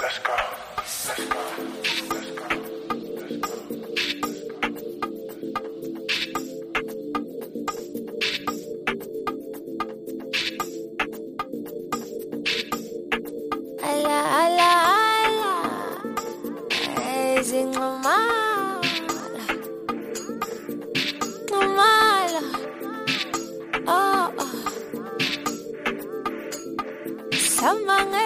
Let's go. Let's go. Let's go. Ala ala ala, ezingqumala, qumala, oh oh, samange,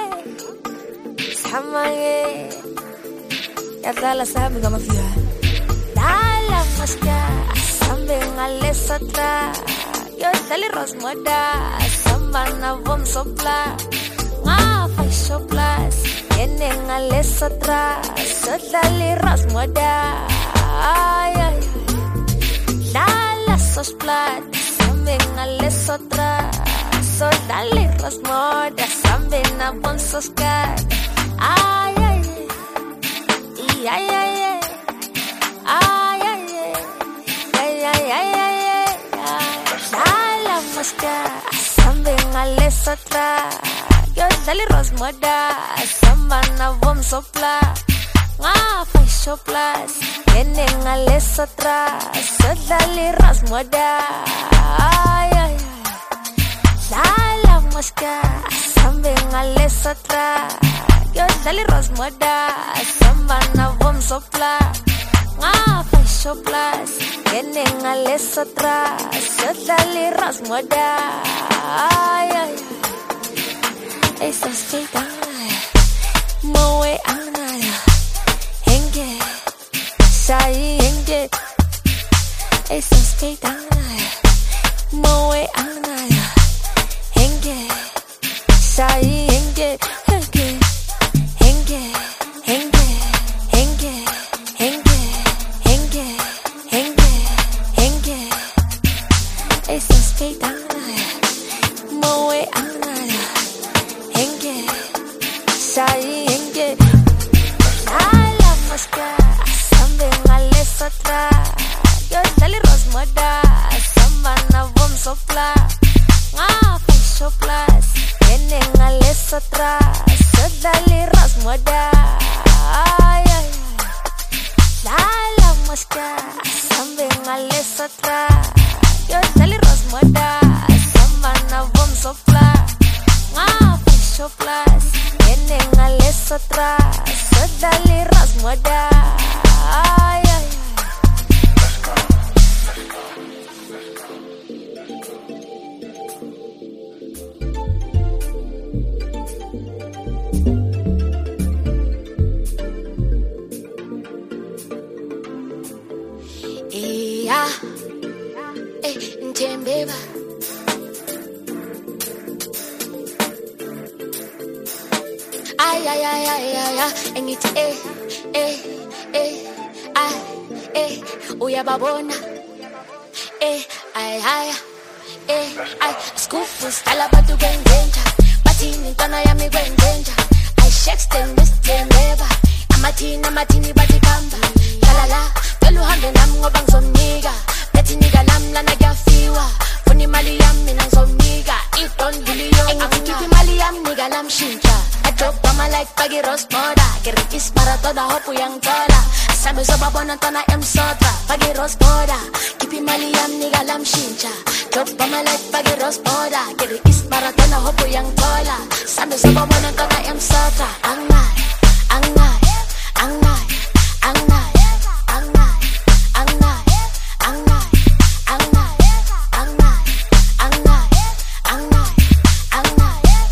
yadlala sami ngamafika, dala maska, sambe ngalesatra, yodlali rosmoda, samba na vom sopla. Shoplas, yeneng alesatra, sodlali rasmoda, ay ay, lala sosplat, sambeng alesatra, sodlali rasmoda, sambeng na bonsoskat, ay ay, ay ay ay, ay ay ay, ay ay ay, lala maska, sambeng alesatra. Yodlali rosmoda, samba na vom sopla, ngafay shoplas, yeneng alesatra, sodlali rosmoda, ay ay, lala maska, sambeng alesatra, yodlali rosmoda, samba na vom sopla, ngafay shoplas, yeneng alesatra, sodlali rosmoda, ay ay. Eso es moe anaya, henge, sai henge. Eso es moe anaya, henge, sai henge, henge, henge, henge, henge, henge, henge, henge, henge. Eso es moe anaya. Sai henge, ala maska, sambeng alesatra, yodlali rosmoda, samba na vom sopla, ngafay shoplas, yeneng alesatra, sodlali rosmoda, ay ay, ala maska, sambeng alesatra, yodlali rosmoda, samba na vom sopla, ngafay shoplas. Yeneng alesatra, sodlali rasmoda, ay ay. Let's go. Iya, ntembeba. Ay ay ay ay ay ay, engithi ay uyababona ay ay skufu stala bantu kwenzenja bathini ntwana yami kwenzenja ay shexten mistembeba amathini bathi khamba la phela uhambe nami ngoba ngizomnika bethi nika nami lana kuyafiwa funa imali yami mina ngizomnika idon biliyo angikhipha imali yami nika nami shintsha. Drop on my life, pagi rosmoda, kirikis para toda hopu yang tola. Sabi sa babona tona sotra, pagi rosmoda, kipi mali yam niga lam shincha. Drop on my life, pagi rosmoda, kirikis para toda hopu yang tola. Sabi sa babona tona sotra, angay, angay, angay, angay, angay, angay, angay, angay, angay, angay, angay, angay.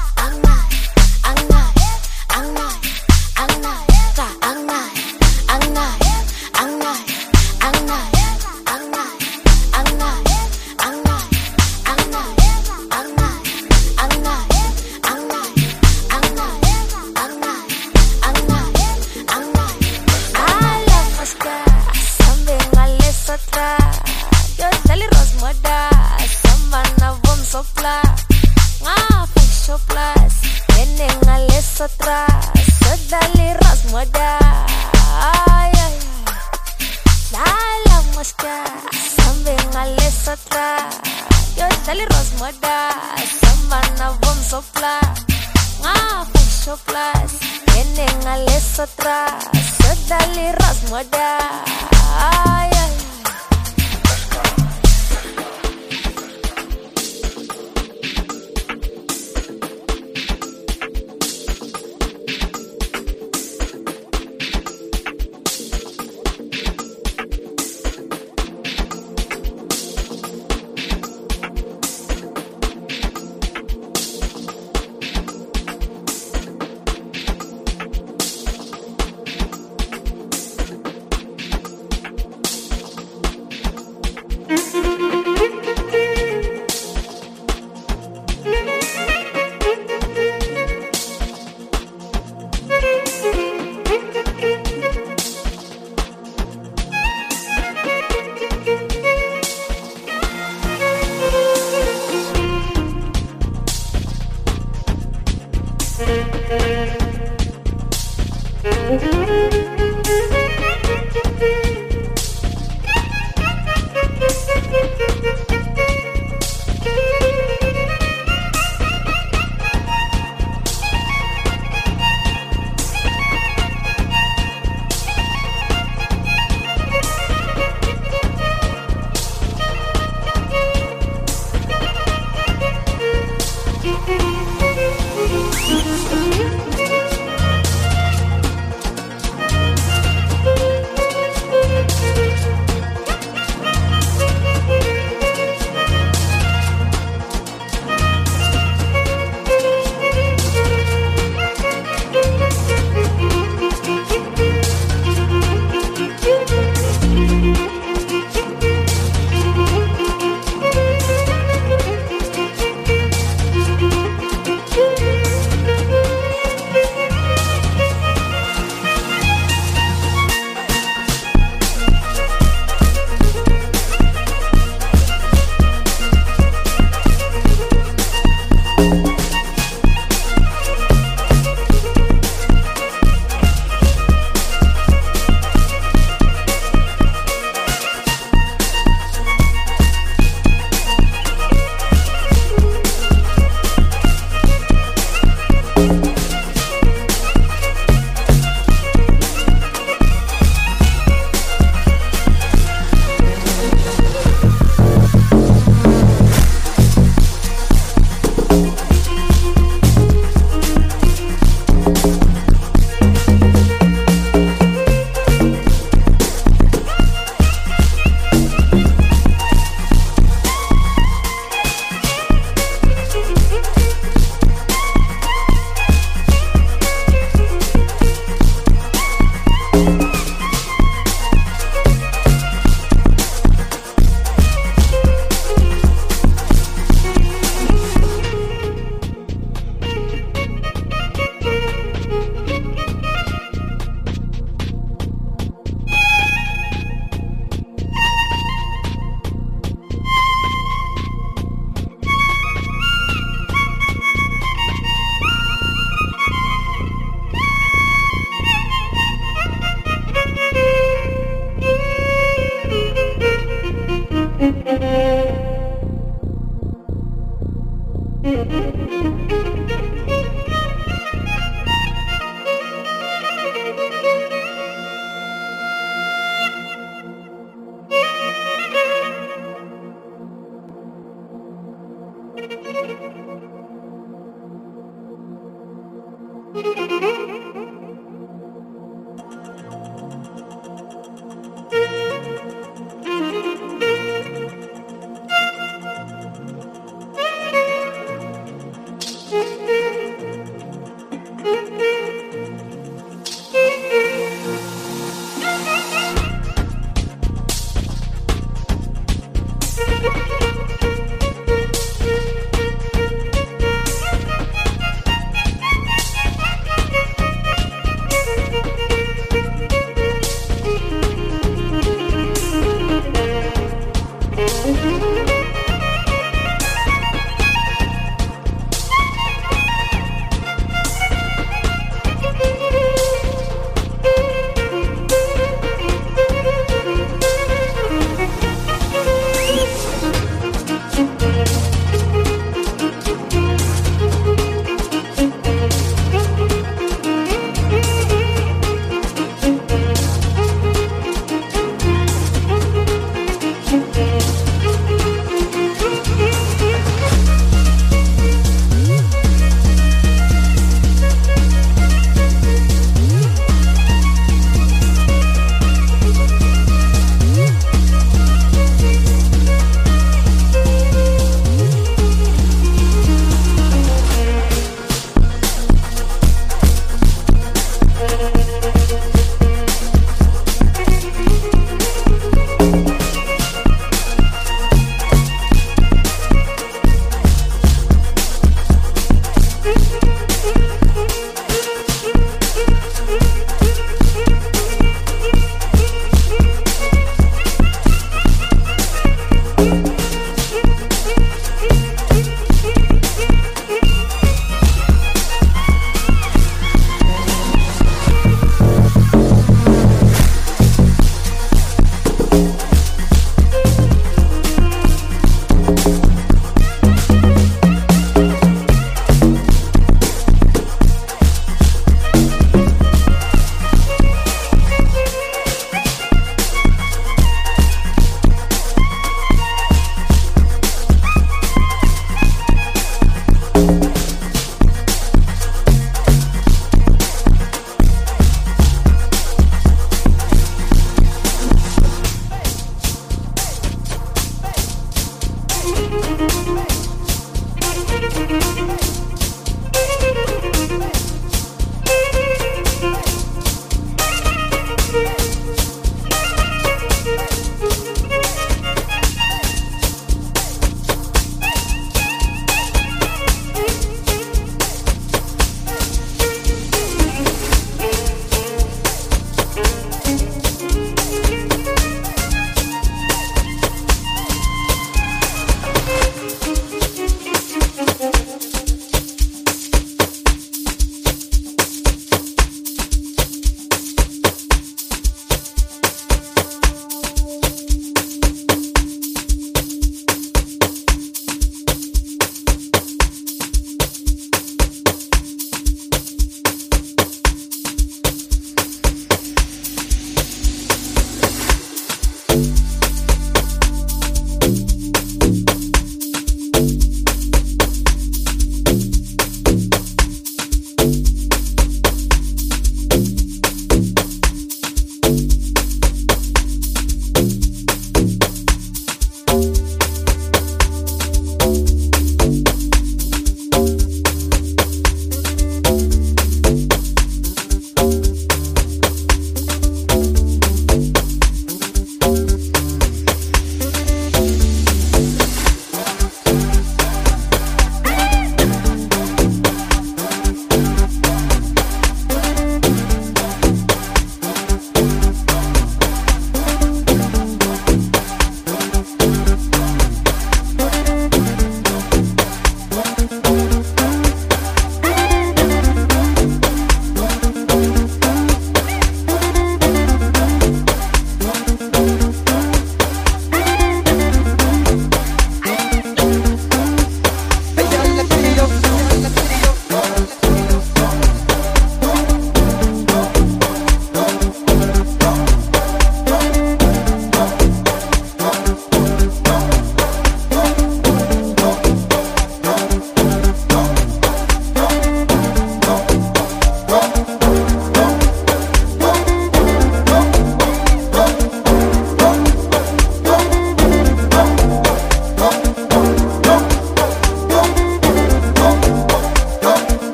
Yodlali rosmoda, samba na vom sopla, ngafay shoplas, yeneng alesatra, sodlali rosmoda, ay ay, lala maska, sambeng alesatra, yodlali rosmoda, samba na vom sopla, ngafay macho plus enengaleso tras sodali ras moda ay ay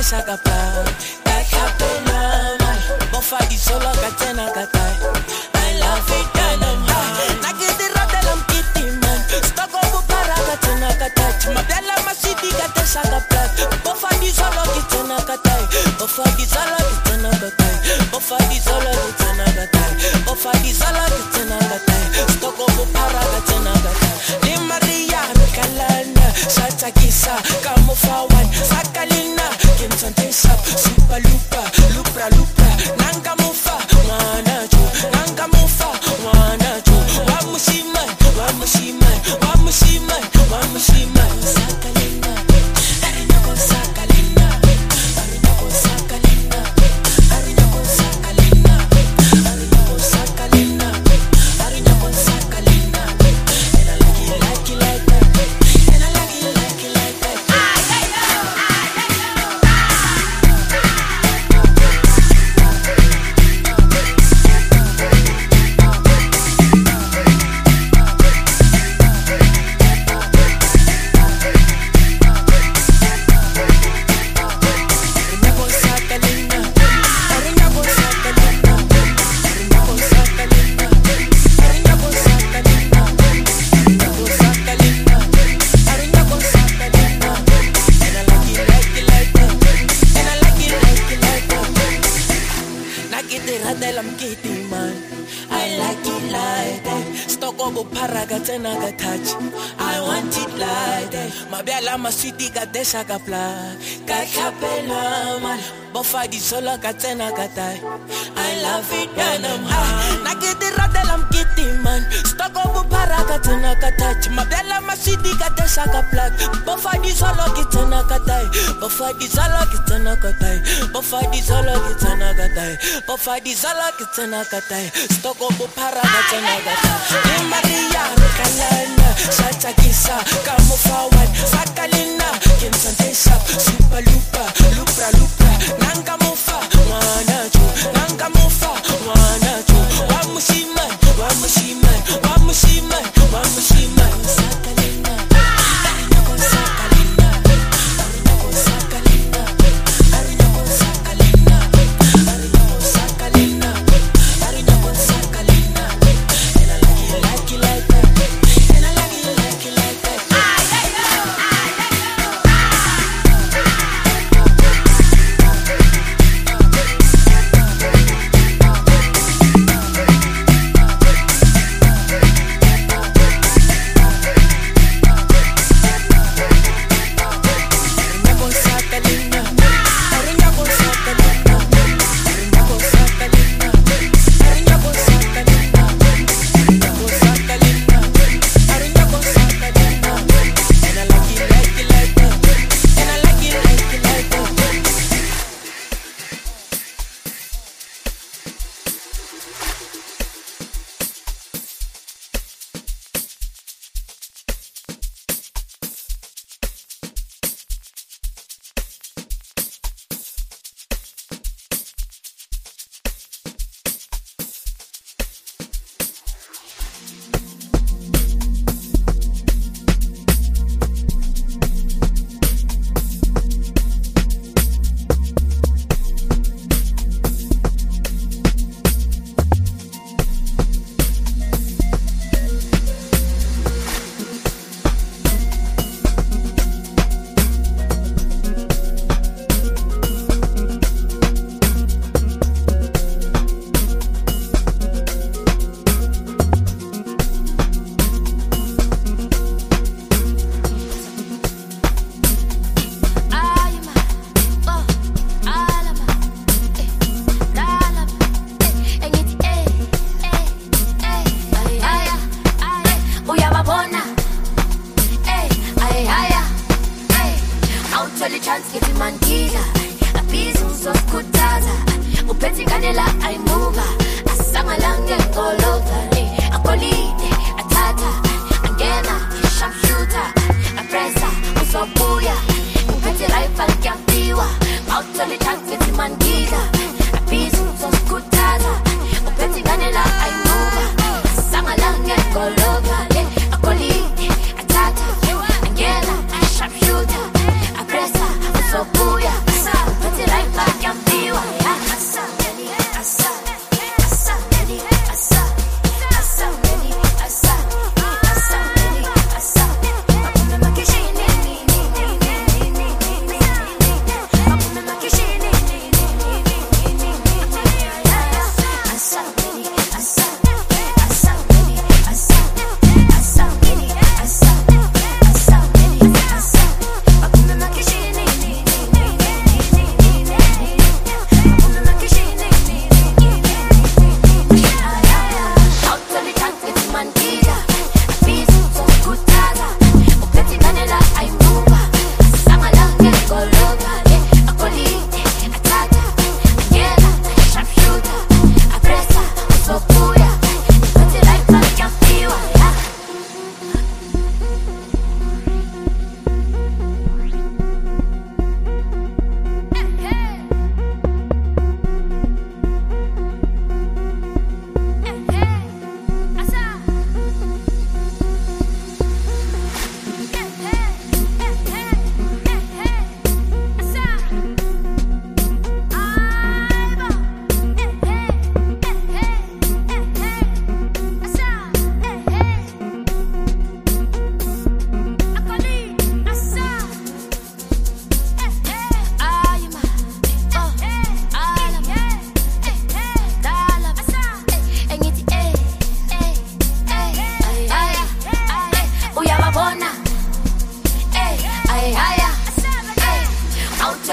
shakapa. Kakapena, bofadi solo katena katai. I love it and I'm high. Nakiti rodelam kiti man. Stoko bupara katena katai. Mabela masidi kate shakapa. Bofadi solo kitena katai. Bofadi solo kitena katai. Bofadi solo kitena katai. Bofadi solo kitena katai. Stoko bupara katena katai. Ni Maria Kalana, Shatakisa, Kamufawan, Sakalina, Kinsantesa, Super Lupa, Lupra Lupa, Nangamufa, Wanacho, Nangamufa, Wanacho, Wamushiman, Wamushiman, Wamushiman, Wamushiman, Sakalina, Arinako Sakalina, Arinako Sakalina, Arinako Sakalina, Arinako Sakalina, Arinako Sakalina, and I like it like that, and I like it like that. I like it like that. Stoko buparaga tena touch. I want it like that. Mabela maswiti gadesha kapla. Kakapela man. Bofadi solo katena katai. I love it and I'm high. Nakiti rodelam kiti man. Stoko buparaga tena touch. Mabela maswiti gadesha kapla. Bofadi solo kitena katai. Bofadi solo kitena katai. Bofadi solo kitena katai. Bofadi solo kitena katai. Stoko buparaga tena katai. Ni Maria Kalana, Shatakisa, Kamufawan, Sakalina, Kinsantesa, Super Lupa, Lupra Lupa, Nangamufa, Wanacho, Nangamufa, Wanacho, Wamushiman, Wamushiman, Wamushiman, Wamushiman, Sakalina, Arinako Sakalina, Arinako Sakalina, Arinako Sakalina, Arinako Sakalina, Arinako Sakalina, and I like it like that, and I like it like that.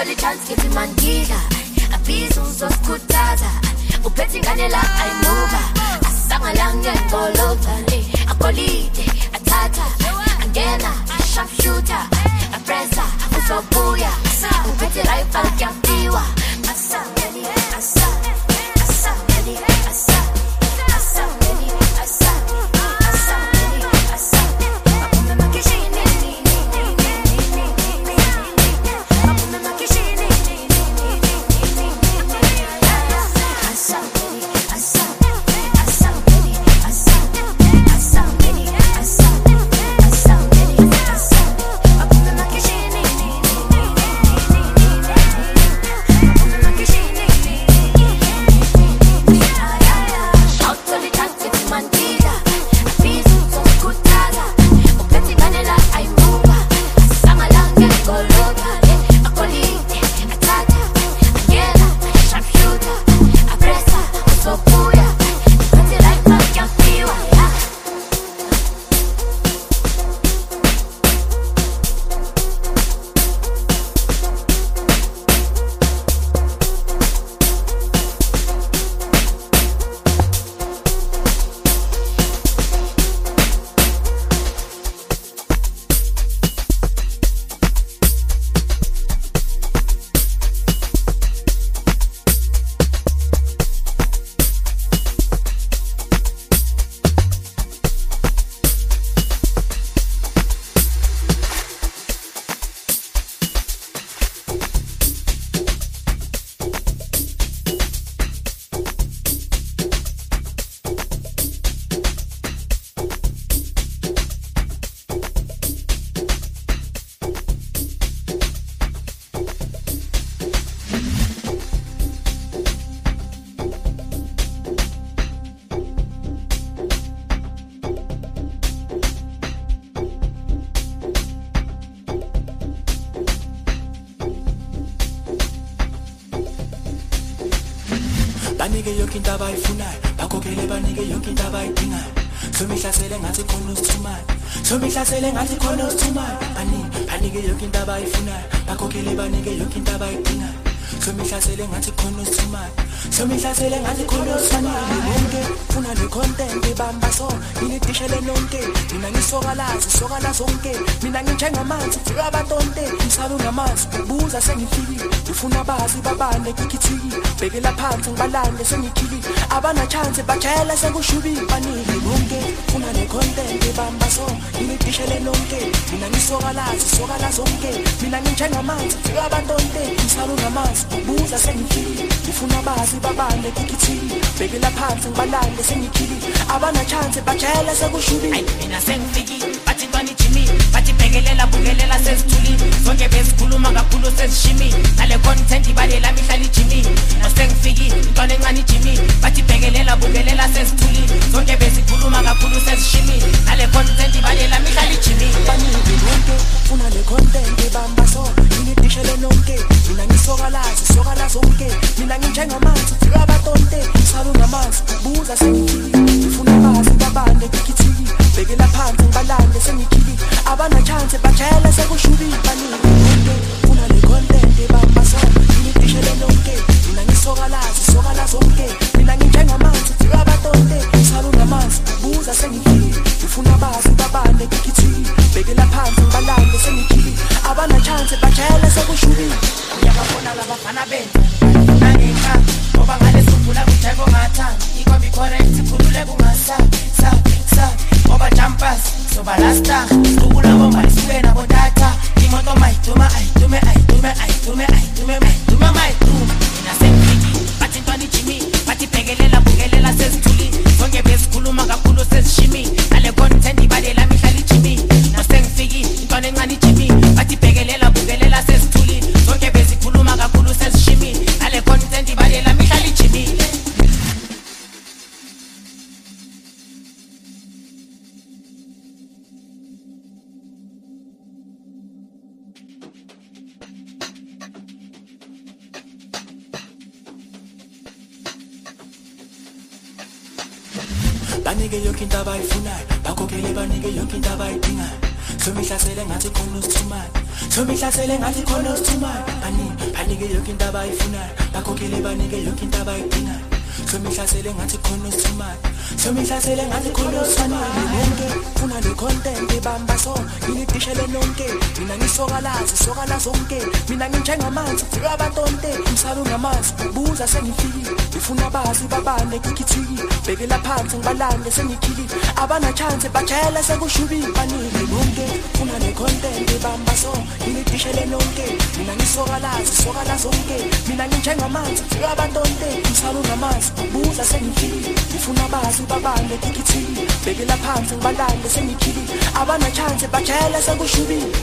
awutholi chance ngithi mandidla abiza uzosikhuthaza uphethe ingane la ayinuka asangala ngengolova akolide athatha angena sharpshooter apressa uzobuya uphethe rifle kuyampiwa asangeni banike yonke into abayifunayo bakhokhele banike yonke into abayidingayo somihlasele ngathi khona usithumayo somihlasele ngathi khona usithumayo banike yonke into abayifunayo bakhokhele banike yonke into abayidingayo somihlasele ngathi khona usithumayo somihlasele ngathi khona usithumayo bonke funa le content ibamba so ngidishele nonke mina ngisokala zonke mina nginjengamanzi fika abatonte umsabe ungamanzi buza sengifikile ufuna bazi babane kukhithiki bekela phansi ngibalande sengikhili abana chance bajela sekushubile banike bonke funa le content ibamba so ngidishele nonke mina ngisokala zonke mina nginjengamanzi fika abatonte umsabe ungamanzi buza sengifikile ufuna bazi babane kukhithiki bekela phansi ngibalande sengikhili abana chance bajela sekushubile mina sengifikile bathi bani Jimmy bathi bhekelela bukelela sesithuli zonke besikhuluma kakhulu sesishimi nale content ibalela mihlali Jimmy sengifikile intwana encane Jimmy bathi bhekelela bukelela sesithuli zonke besikhuluma kakhulu sesishimi nale content ibalela mihlali Jimmy banike bonke funa le content ibamba so ngidishele nonke mina ngisokala zonke mina nginjengamanzi fika abatonte umsabe ungamanzi buza sengikhili ufuna bazi babane kukhithiki bekela phansi ngibalande sengikhili abana chance bajela sekushubile banike bonke funa le content ibamba so ngidishele nonke mina ngisokala zonke mina nginjengamanzi fika abatonte umsabe ungamanzi buza sengikhili ufuna bazi babane kukhithiki bekela phansi ngibalande sengikhili abana chance bajela sekushubile uyababona labafana benza nangeka ngoba ngale sukula kujeko ngathanda ikombi correct khulule kungasa sa ngoba jumpers soba lasta sukula bomba lisuke nabo data imoto mayiduma mina sengifiki bathi ntwana Jimmy bathi bhekelela bukelela sesithuli zonke besikhuluma kakhulu sesishimi nale content ibalela mihlali Jimmy sengifiki intwana encane Jimmy bathi bhekelela bukelela sesithuli zonke besikhuluma kakhulu sesishimi nale content ibalela mihlali Jimmy banike yonke into abayifunayo bakhokhele banike yonke into abayidingayo Somihlasele ngathi khona usithumane Somihlasele ngathi khona usithumane Banike yonke into abayifunayo Bakhokhele banike yonke into abayidingayo Somihlasele ngathi khona usithumane Somihlasele ngathi khona usithumane Nonke funa le content ibamba so Ngilidishele nonke Mina ngisokala zonke Mina nginjengamanzi Fika abantonte Umsabe ungamanzi Buza sengifikile Ngifuna bazi babane kikithiki Bekela phansi ngibalande sengikhili Abana chance bajayela sekushubile Banike nonke funa le content ibamba so Ngilidishele nonke Mina ngisokala zonke Mina nginjengamanzi Fika abantonte Umsabe ungamanzi Buza sengifikile Ngifuna bazi babane kikithiki Bekela phansi ngibalande sengikhili Abana chance bajayela sekushubile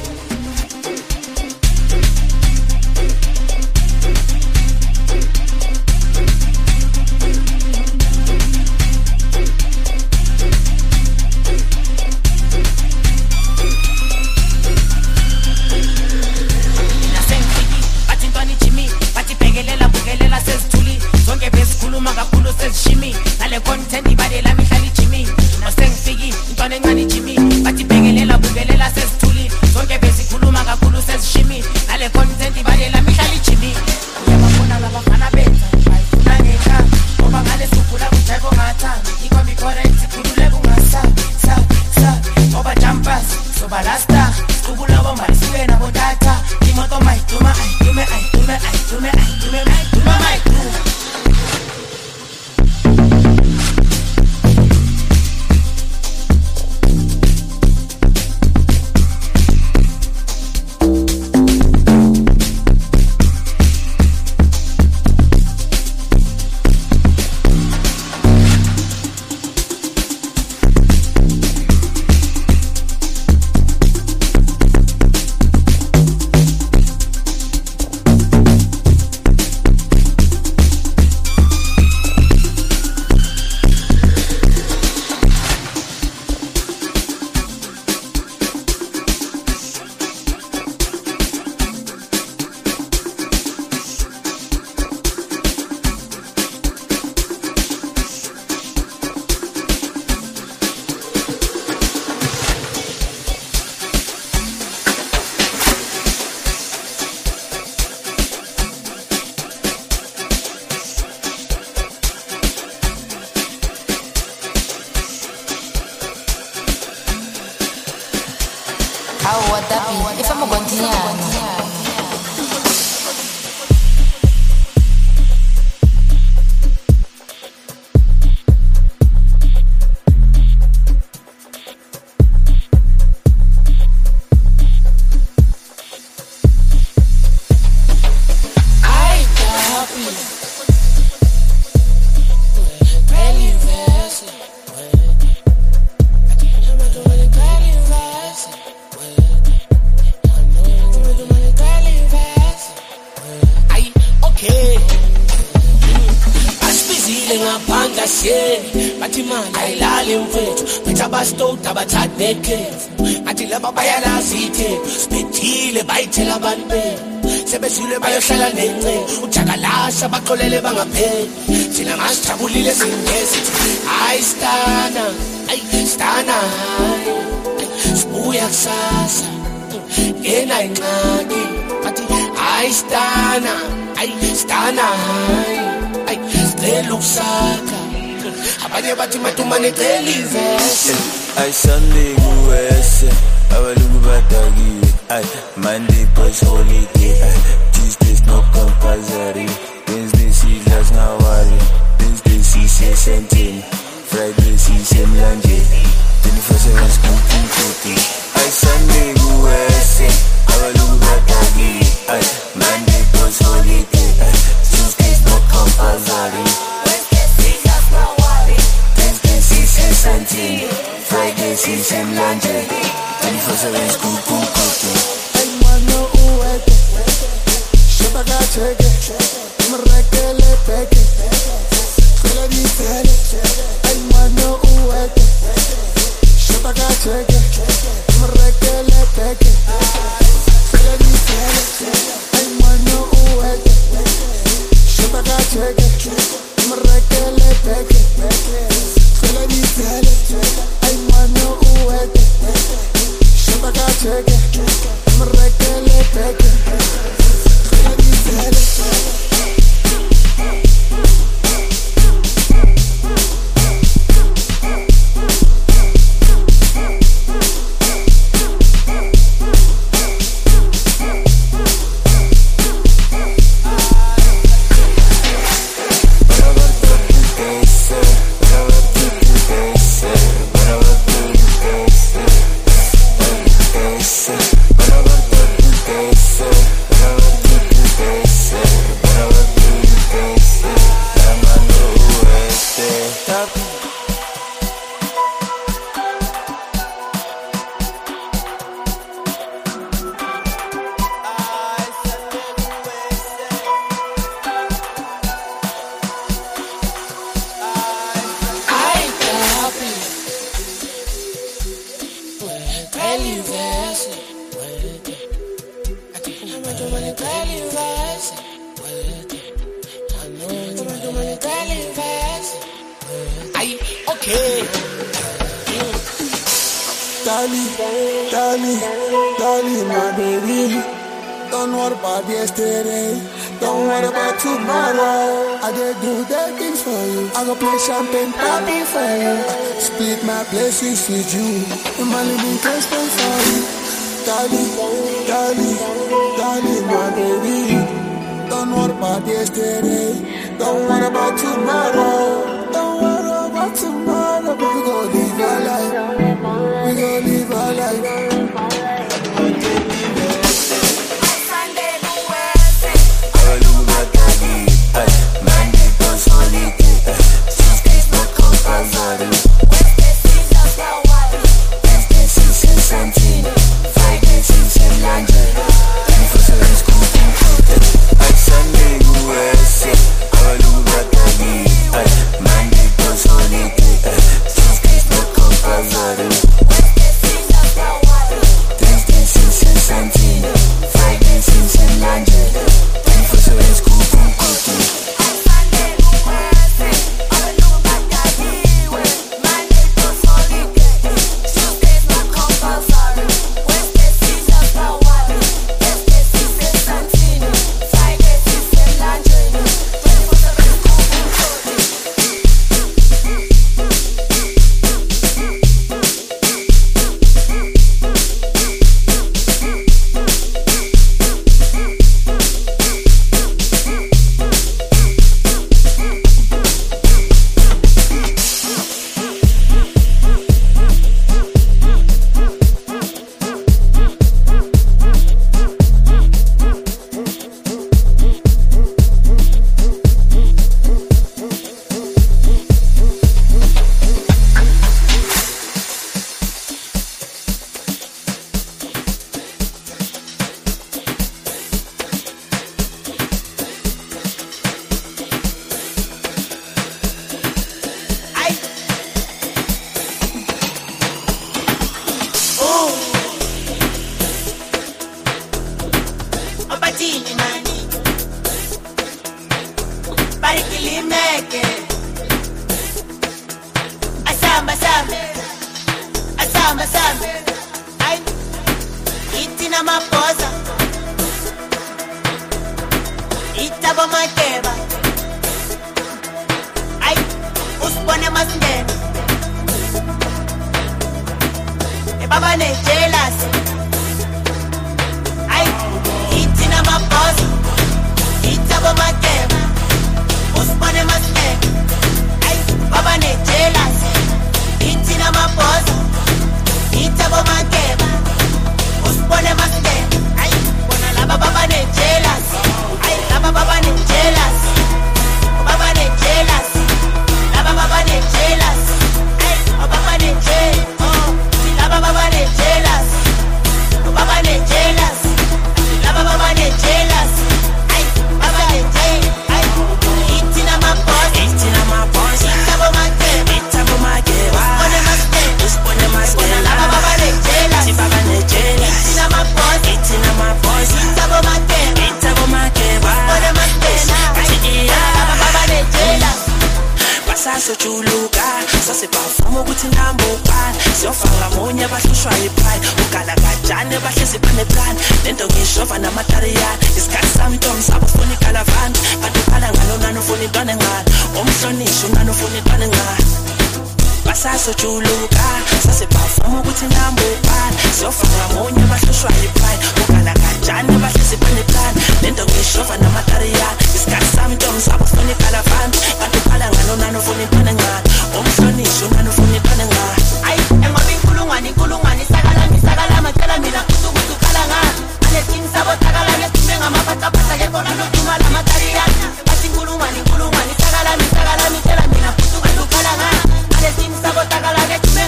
If I'm going to Athi laba bayalazi ithe sibethile bayithela abantu sebesile bayohlala nence ujakalasha baqolele bangapheli thina masijabulile singesithi hayi stana sibuya kusasa ngena incane athi hayi stana sicela ukusaka abanye bathi matumane cela ivese I Sunday kuwese abalungu badakiwe ay Monday boys holiday Tuesdays no compulsory Wednesday sidla singawari Thursday sise sentini Friday sise mlanjeni 24/7 skumputi ay Sunday kuwese abalungu badakiwe ay Monday boys holiday Tuesdays no compulsory Wednesday sise sentini Friday sise mlanjeni 24/7 skumputi ay mano uweke shabaka cheke mrekele peke kula difele ay mano uweke shabaka cheke Darling, my baby. Don't worry about yesterday. Don't worry about tomorrow. I did do the things for you. I go play champagne party for you. Split my blessings with you. And my living can spend for you. Darling, my baby. Don't worry about yesterday. Don't worry about tomorrow. Don't worry about tomorrow. We gon' live our life. We gon' live our life.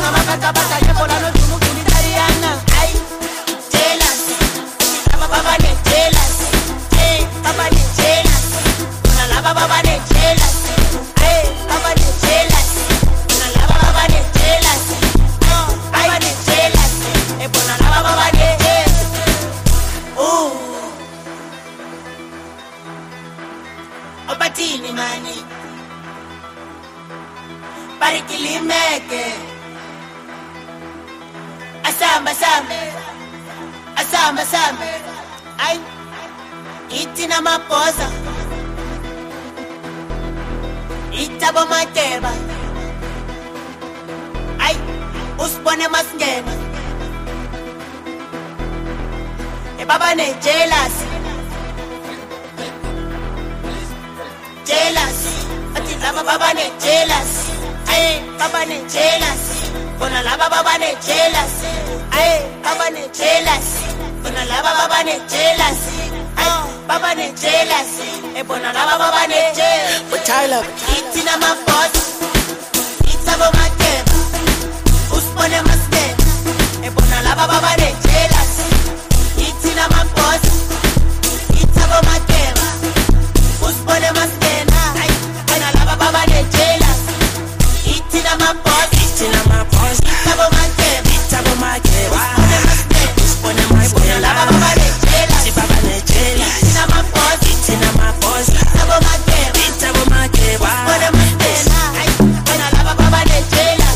Baba ne money. Barikilimeke. Asamba sambe. Asamba sambe. Ay. Itina maposa. Itabo mateba. Ay. Usbone masngena. Baba ne jealous. Jealous. Ati lava baba ne jealous. Ay, baba ne jealous. Bona lava baba ne jealous. Ay, baba ne jealous. Bona lava baba ne jealous. Ay, baba ne jealous. E bona lava baba ne jealous. But Tyler, Itina ma boss. Itabo ma keba. Uspone maske. E bona lava baba ne jealous. Itina ma boss. Itabo ma keba. Uspone maske na. Ay, bona lava baba ne jealous. Itina ma boss. Itina ma boss. Itabo ma keba. Itabo ma keba. Uspone maske. Uspone maske. Bona lava baba ne jealous. Si baba ne jealous. Itina ma boss. Itina ma boss. Itabo ma keba. Itabo ma keba. Uspone maske na. Ay, bona lava baba ne jealous.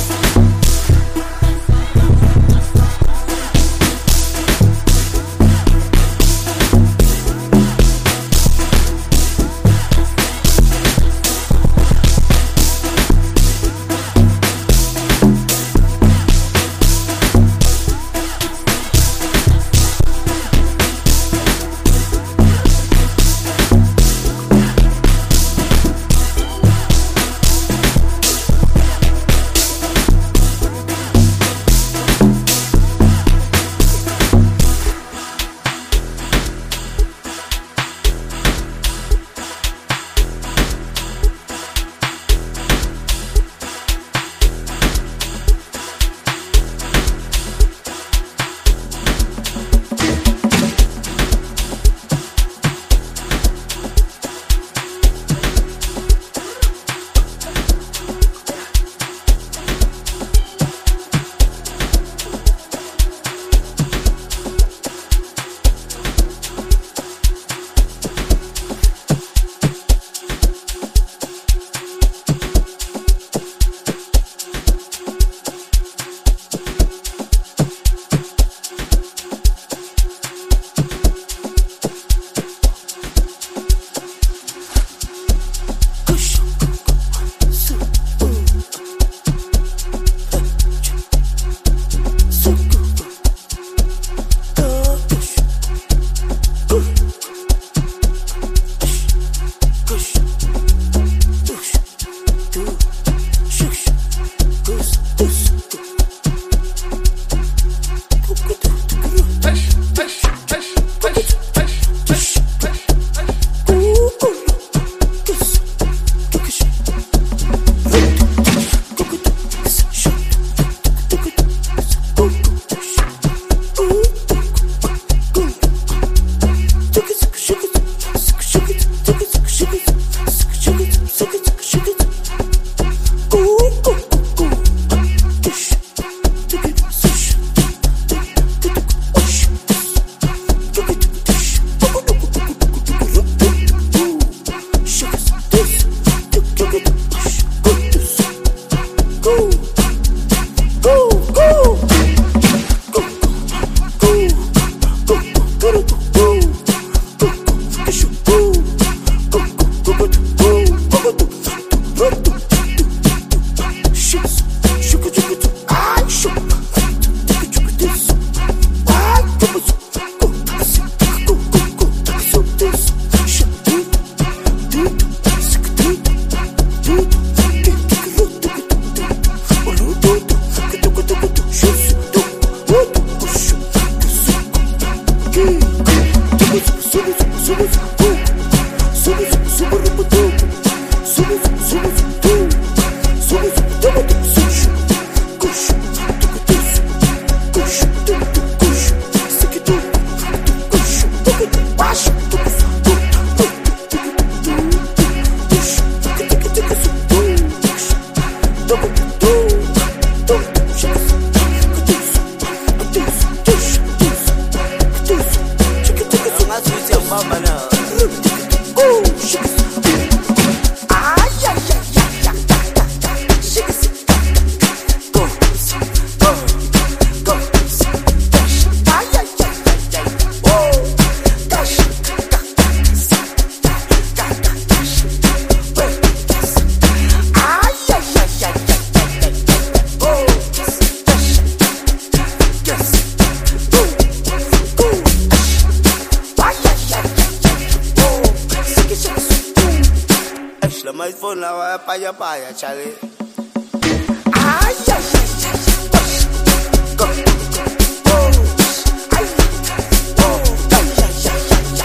La mais phone lawa paya paya chale. Ay, ay, ay, ay, go, oh, ay, oh, ay, ay, ay,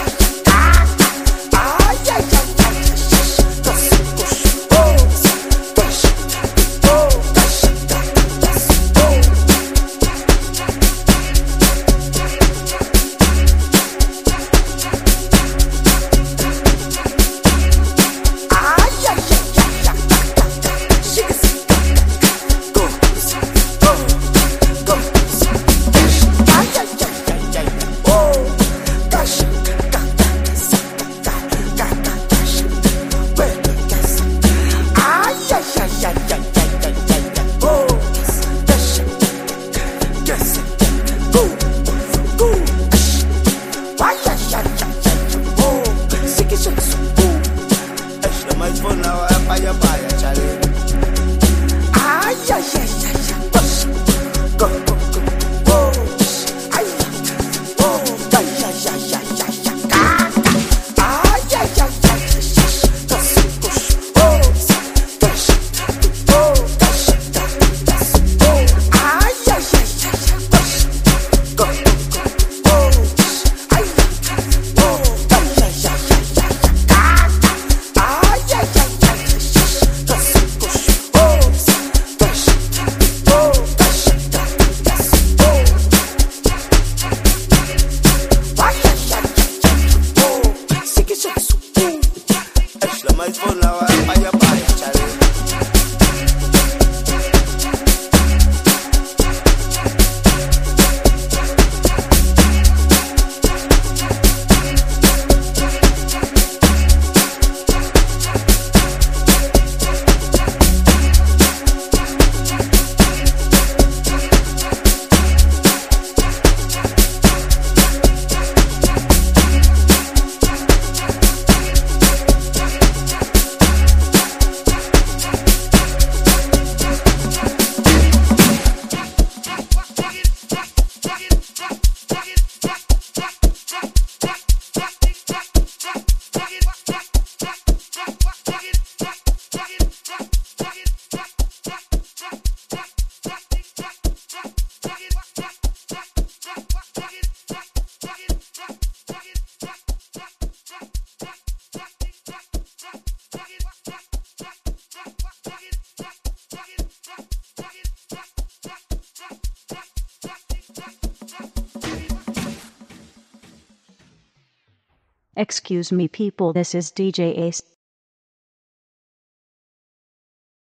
ay, ay, ay, Excuse me people, this is DJ Ace.